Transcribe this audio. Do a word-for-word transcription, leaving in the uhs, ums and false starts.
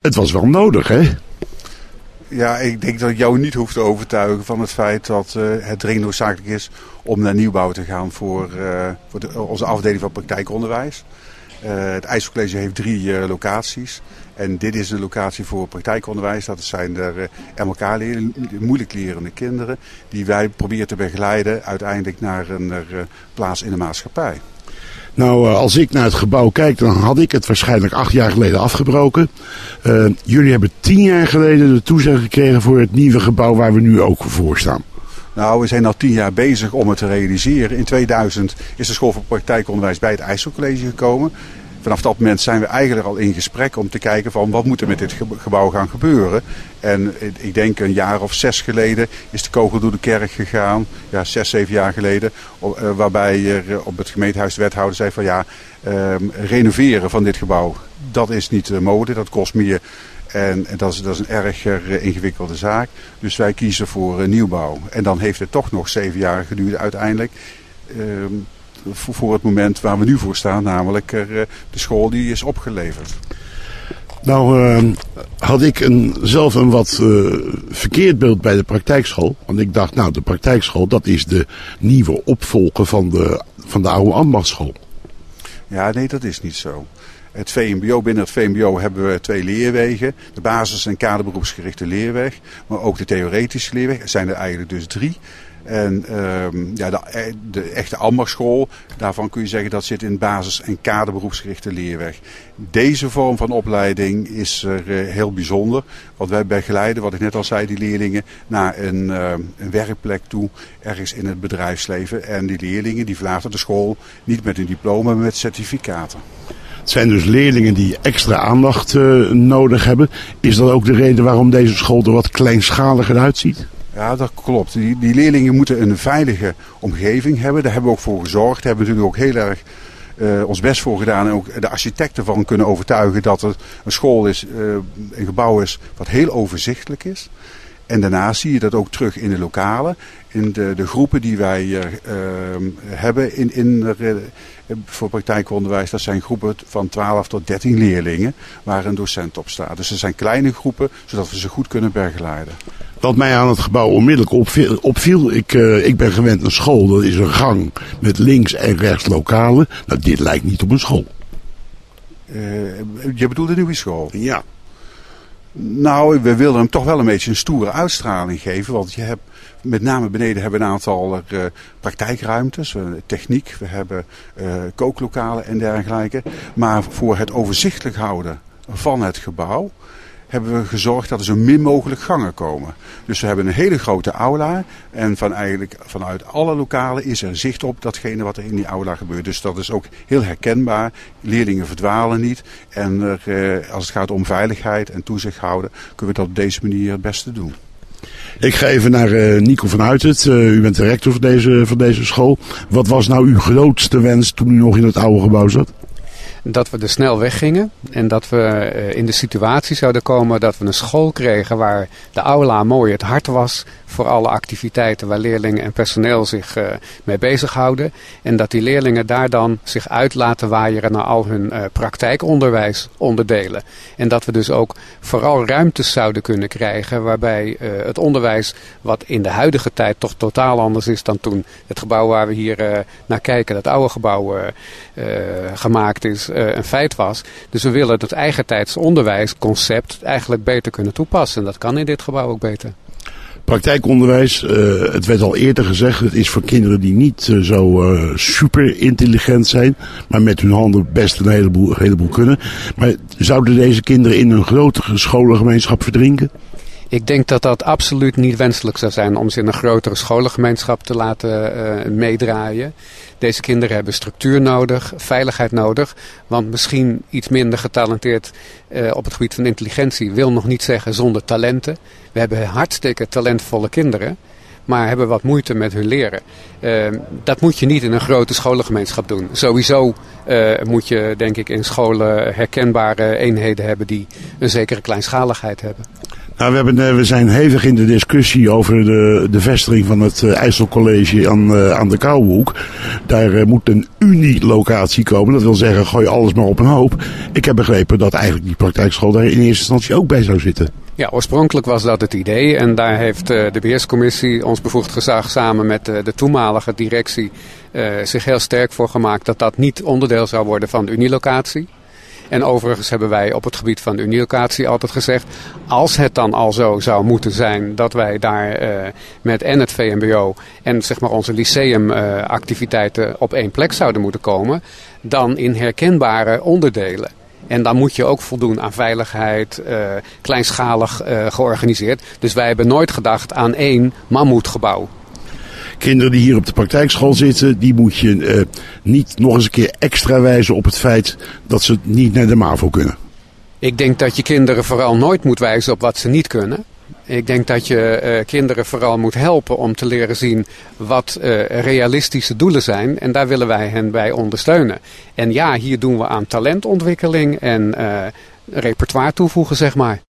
het was wel nodig, hè? Ja, ik denk dat ik jou niet hoef te overtuigen van het feit dat uh, het dringend noodzakelijk is om naar nieuwbouw te gaan voor, uh, voor de, onze afdeling van praktijkonderwijs. Uh, het IJsselcollege heeft drie uh, locaties. En dit is een locatie voor praktijkonderwijs. Dat zijn er uh, M L K-leerlingen, moeilijk lerende kinderen, die wij proberen te begeleiden uiteindelijk naar een uh, plaats in de maatschappij. Nou, als ik naar het gebouw kijk, dan had ik het waarschijnlijk acht jaar geleden afgebroken. Uh, jullie hebben tien jaar geleden de toezegging gekregen voor het nieuwe gebouw waar we nu ook voor staan. Nou, we zijn al tien jaar bezig om het te realiseren. In tweeduizend is de school voor praktijkonderwijs bij het IJsselcollege gekomen. Vanaf dat moment zijn we eigenlijk al in gesprek om te kijken van wat moet er met dit gebouw gaan gebeuren. En ik denk een jaar of zes geleden is de kogel door de kerk gegaan. Ja, zes, zeven jaar geleden. Waarbij er op het gemeentehuis de wethouder zei van ja, eh, renoveren van dit gebouw, dat is niet de mode, dat kost meer. En dat is, dat is een erg uh, ingewikkelde zaak. Dus wij kiezen voor uh, nieuwbouw. En dan heeft het toch nog zeven jaar geduurd uiteindelijk. Uh, voor, voor het moment waar we nu voor staan. Namelijk uh, de school die is opgeleverd. Nou uh, had ik een, zelf een wat uh, verkeerd beeld bij de praktijkschool. Want ik dacht nou de praktijkschool dat is de nieuwe opvolger van de, van de oude ambachtschool. Ja, nee, dat is niet zo. Het V M B O, binnen het V M B O hebben we twee leerwegen. De basis- en kaderberoepsgerichte leerweg. Maar ook de theoretische leerweg. Er zijn er eigenlijk dus drie. En uh, ja, de, de echte ambachtschool, daarvan kun je zeggen dat zit in basis- en kaderberoepsgerichte leerweg. Deze vorm van opleiding is uh, heel bijzonder. Want wij begeleiden, wat ik net al zei, die leerlingen naar een, uh, een werkplek toe. Ergens in het bedrijfsleven. En die leerlingen die verlaten de school niet met een diploma, maar met certificaten. Het zijn dus leerlingen die extra aandacht uh, nodig hebben. Is dat ook de reden waarom deze school er wat kleinschaliger uitziet? Ja, dat klopt. Die, die leerlingen moeten een veilige omgeving hebben. Daar hebben we ook voor gezorgd. Daar hebben we natuurlijk ook heel erg uh, ons best voor gedaan. En ook de architecten van kunnen overtuigen dat het een school is, uh, een gebouw is wat heel overzichtelijk is. En daarnaast zie je dat ook terug in de lokalen. In de, de groepen die wij uh, uh, hebben in, in, uh, voor praktijkonderwijs. Dat zijn groepen van twaalf tot dertien leerlingen waar een docent op staat. Dus er zijn kleine groepen zodat we ze goed kunnen begeleiden. Wat mij aan het gebouw onmiddellijk opviel, opviel ik, uh, ik ben gewend een school, dat is een gang met links en rechts lokalen. Nou, dit lijkt niet op een school. Uh, je bedoelt de nieuwe school? Ja. Nou, we wilden hem toch wel een beetje een stoere uitstraling geven. Want je hebt, met name beneden hebben we een aantal uh, praktijkruimtes, uh, techniek. We hebben uh, kooklokalen en dergelijke. Maar voor het overzichtelijk houden van het gebouw hebben we gezorgd dat er zo min mogelijk gangen komen. Dus we hebben een hele grote aula. En van eigenlijk, vanuit alle lokalen is er zicht op datgene wat er in die aula gebeurt. Dus dat is ook heel herkenbaar. Leerlingen verdwalen niet. En er, als het gaat om veiligheid en toezicht houden, kunnen we dat op deze manier het beste doen. Ik ga even naar uh, Nico van Uitert. Uh, u bent de rector van deze, van deze school. Wat was nou uw grootste wens toen u nog in het oude gebouw zat? Dat we er snel weggingen en dat we uh, in de situatie zouden komen dat we een school kregen waar de aula mooi het hart was voor alle activiteiten waar leerlingen en personeel zich uh, mee bezighouden. En dat die leerlingen daar dan zich uit laten waaieren naar al hun uh, praktijkonderwijs onderdelen. En dat we dus ook vooral ruimtes zouden kunnen krijgen waarbij uh, het onderwijs, wat in de huidige tijd toch totaal anders is dan toen het gebouw waar we hier uh, naar kijken, dat oude gebouw uh, uh, gemaakt is, uh, een feit was. Dus we willen het eigentijds onderwijsconcept eigenlijk beter kunnen toepassen. En dat kan in dit gebouw ook beter. Praktijkonderwijs, uh, het werd al eerder gezegd, het is voor kinderen die niet uh, zo uh, super intelligent zijn, maar met hun handen best een heleboel, heleboel kunnen. Maar zouden deze kinderen in een grotere scholengemeenschap verdrinken? Ik denk dat dat absoluut niet wenselijk zou zijn om ze in een grotere scholengemeenschap te laten uh, meedraaien. Deze kinderen hebben structuur nodig, veiligheid nodig. Want misschien iets minder getalenteerd uh, op het gebied van intelligentie wil nog niet zeggen zonder talenten. We hebben hartstikke talentvolle kinderen, maar hebben wat moeite met hun leren. Uh, dat moet je niet in een grote scholengemeenschap doen. Sowieso uh, moet je denk ik in scholen herkenbare eenheden hebben die een zekere kleinschaligheid hebben. Nou, we, hebben, we zijn hevig in de discussie over de, de vestiging van het uh, IJsselcollege aan, uh, aan de Kouwenhoek. Daar uh, moet een unilocatie komen. Dat wil zeggen, gooi alles maar op een hoop. Ik heb begrepen dat eigenlijk die praktijkschool daar in eerste instantie ook bij zou zitten. Ja, oorspronkelijk was dat het idee. En daar heeft uh, de beheerscommissie, ons bevoegd gezag, samen met uh, de toenmalige directie uh, zich heel sterk voor gemaakt dat dat niet onderdeel zou worden van de unilocatie. En overigens hebben wij op het gebied van de unilocatie altijd gezegd, als het dan al zo zou moeten zijn dat wij daar uh, met en het V M B O en zeg maar onze lyceumactiviteiten uh, op één plek zouden moeten komen, dan in herkenbare onderdelen. En dan moet je ook voldoen aan veiligheid, uh, kleinschalig uh, georganiseerd. Dus wij hebben nooit gedacht aan één mammoetgebouw. Kinderen die hier op de praktijkschool zitten, die moet je uh, niet nog eens een keer extra wijzen op het feit dat ze niet naar de MAVO kunnen. Ik denk dat je kinderen vooral nooit moet wijzen op wat ze niet kunnen. Ik denk dat je uh, kinderen vooral moet helpen om te leren zien wat uh, realistische doelen zijn. En daar willen wij hen bij ondersteunen. En ja, hier doen we aan talentontwikkeling en uh, repertoire toevoegen, zeg maar.